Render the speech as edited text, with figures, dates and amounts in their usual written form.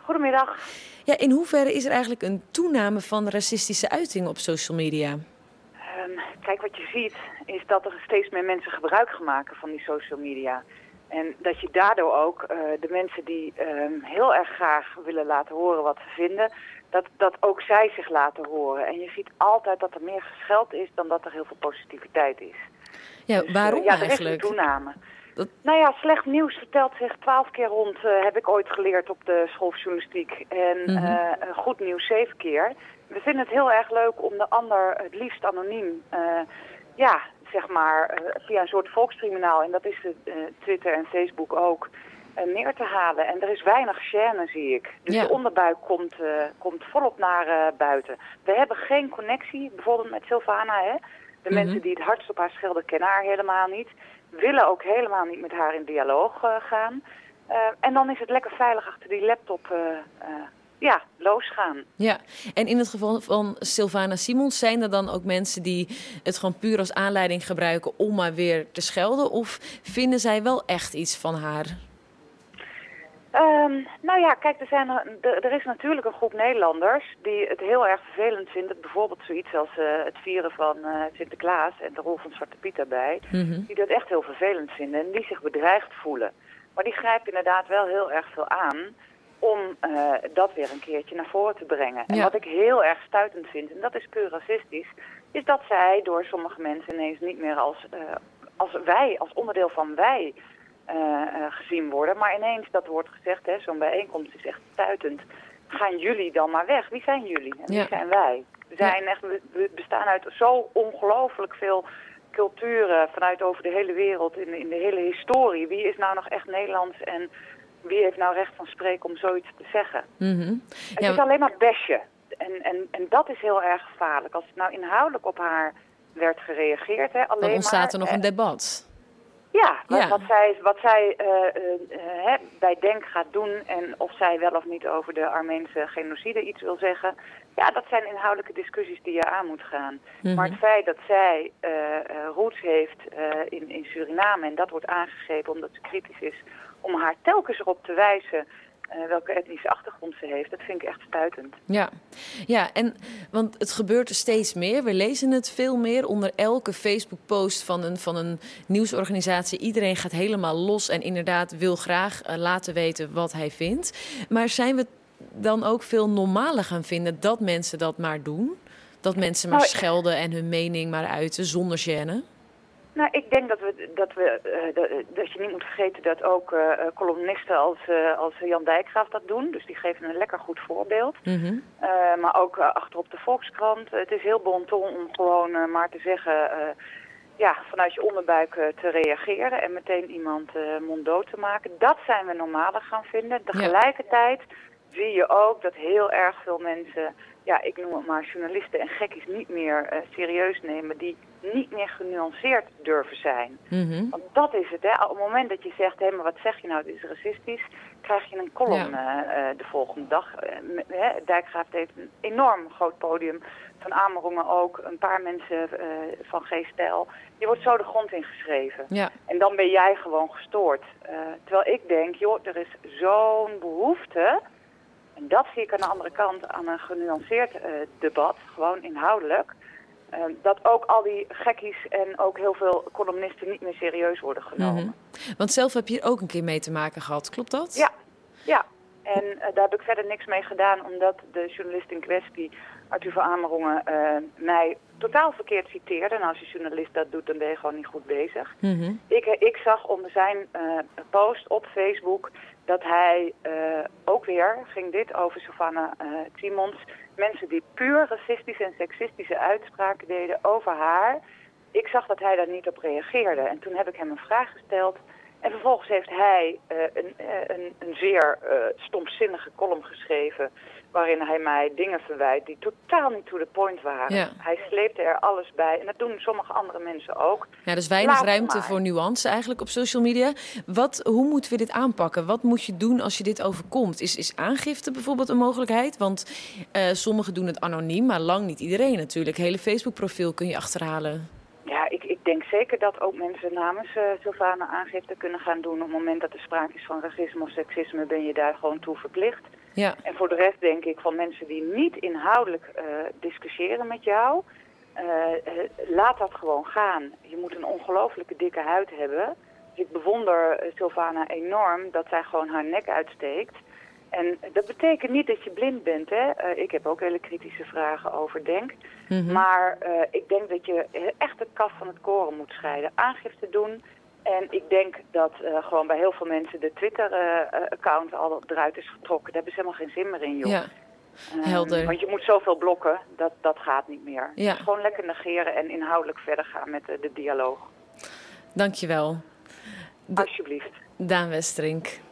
Goedemiddag. Ja, in hoeverre is er eigenlijk een toename van racistische uitingen op social media? Kijk, wat je ziet is dat er steeds meer mensen gebruik gaan maken van die social media. En dat je daardoor ook de mensen die heel erg graag willen laten horen wat ze vinden, dat ook zij zich laten horen. En je ziet altijd dat er meer gescheld is dan dat er heel veel positiviteit is. Ja, Dus, waarom eigenlijk? eigenlijk? Er is een toename. Nou ja, slecht nieuws vertelt zich 12 keer rond, heb ik ooit geleerd op de school van journalistiek. En goed nieuws 7 keer. We vinden het heel erg leuk om de ander het liefst anoniem, via een soort volkstribunaal, en dat is Twitter en Facebook ook, neer te halen. En er is weinig gêne, zie ik. Dus de onderbuik komt volop naar buiten. We hebben geen connectie, bijvoorbeeld met Silvana, hè. De mensen die het hardst op haar schelden kennen haar helemaal niet. Willen ook helemaal niet met haar in dialoog gaan. En dan is het lekker veilig achter die laptop losgaan. Ja, en in het geval van Silvana Simons, zijn er dan ook mensen die het gewoon puur als aanleiding gebruiken om maar weer te schelden? Of vinden zij wel echt iets van haar? Kijk, er is natuurlijk een groep Nederlanders die het heel erg vervelend vinden. Bijvoorbeeld zoiets als het vieren van Sinterklaas en de rol van Zwarte Piet daarbij. Die dat echt heel vervelend vinden en die zich bedreigd voelen. Maar die grijpen inderdaad wel heel erg veel aan om dat weer een keertje naar voren te brengen. En wat ik heel erg stuitend vind, en dat is puur racistisch, is dat zij door sommige mensen ineens niet meer als onderdeel van wij gezien worden. Maar ineens, dat wordt gezegd, hè, zo'n bijeenkomst is echt stuitend. Gaan jullie dan maar weg? Wie zijn jullie? En wie zijn wij? We bestaan uit zo ongelooflijk veel culturen vanuit over de hele wereld, in de hele historie. Wie is nou nog echt Nederlands en wie heeft nou recht van spreken om zoiets te zeggen? Het is alleen maar besje. En dat is heel erg gevaarlijk. Als het nou inhoudelijk op haar werd gereageerd, hè, alleen dan ontstaat er nog een debat. Wat zij bij Denk gaat doen en of zij wel of niet over de Armeense genocide iets wil zeggen. Ja, dat zijn inhoudelijke discussies die je aan moet gaan. Maar het feit dat zij roots heeft in Suriname en dat wordt aangegrepen omdat ze kritisch is, om haar telkens erop te wijzen welke etnische achtergrond ze heeft, dat vind ik echt stuitend. Ja, want het gebeurt er steeds meer. We lezen het veel meer onder elke Facebook-post van een nieuwsorganisatie. Iedereen gaat helemaal los en inderdaad wil graag laten weten wat hij vindt. Maar zijn we dan ook veel normaler gaan vinden dat mensen dat maar doen? Dat mensen maar schelden en hun mening maar uiten zonder gêne? Nou, ik denk dat je niet moet vergeten dat ook columnisten als Jan Dijkgraaf dat doen. Dus die geven een lekker goed voorbeeld. Maar ook achterop de Volkskrant. Het is heel bon ton om gewoon maar te zeggen, vanuit je onderbuik te reageren en meteen iemand monddood te maken. Dat zijn we normaler gaan vinden. Tegelijkertijd zie je ook dat heel erg veel mensen, ik noem het maar journalisten en gekkies, niet meer serieus nemen, die niet meer genuanceerd durven zijn. Want dat is het, hè. Op het moment dat je zegt, maar wat zeg je nou, dit is racistisch, krijg je een column de volgende dag. Dijkgraaf heeft een enorm groot podium, Van Amerongen ook, een paar mensen van G-stijl. Je wordt zo de grond ingeschreven. En dan ben jij gewoon gestoord. Terwijl ik denk, er is zo'n behoefte. En dat zie ik aan de andere kant aan een genuanceerd debat, gewoon inhoudelijk. Dat ook al die gekkies en ook heel veel columnisten niet meer serieus worden genomen. Want zelf heb je er ook een keer mee te maken gehad, klopt dat? Ja. En daar heb ik verder niks mee gedaan, omdat de journalist in kwestie, Arthur van Amerongen, mij totaal verkeerd citeerde. En als je journalist dat doet, dan ben je gewoon niet goed bezig. Ik zag onder zijn post op Facebook dat hij ook weer, ging dit over Silvana Simons, mensen die puur racistische en seksistische uitspraken deden over haar. Ik zag dat hij daar niet op reageerde. En toen heb ik hem een vraag gesteld. En vervolgens heeft hij een zeer stomzinnige column geschreven, waarin hij mij dingen verwijt die totaal niet to the point waren. Hij sleepte er alles bij. En dat doen sommige andere mensen ook. Ja, dus weinig ruimte voor nuance eigenlijk op social media. Hoe moeten we dit aanpakken? Wat moet je doen als je dit overkomt? Is aangifte bijvoorbeeld een mogelijkheid? Want sommigen doen het anoniem, maar lang niet iedereen natuurlijk. Hele Facebook-profiel kun je achterhalen. Ja, ik denk zeker dat ook mensen namens Silvana aangifte kunnen gaan doen. Op het moment dat er sprake is van racisme of seksisme ben je daar gewoon toe verplicht. Ja. En voor de rest denk ik van mensen die niet inhoudelijk discussiëren met jou, laat dat gewoon gaan. Je moet een ongelooflijke dikke huid hebben. Dus ik bewonder Sylvana enorm dat zij gewoon haar nek uitsteekt. En dat betekent niet dat je blind bent, hè. Ik heb ook hele kritische vragen over Denk. Maar ik denk dat je echt het kaf van het koren moet scheiden. Aangifte doen. En ik denk dat gewoon bij heel veel mensen de Twitter-account al eruit is getrokken. Daar hebben ze helemaal geen zin meer in, joh. Ja, helder. Want je moet zoveel blokken, dat gaat niet meer. Ja. Dus gewoon lekker negeren en inhoudelijk verder gaan met de dialoog. Dankjewel. Alsjeblieft. Daan Westerink.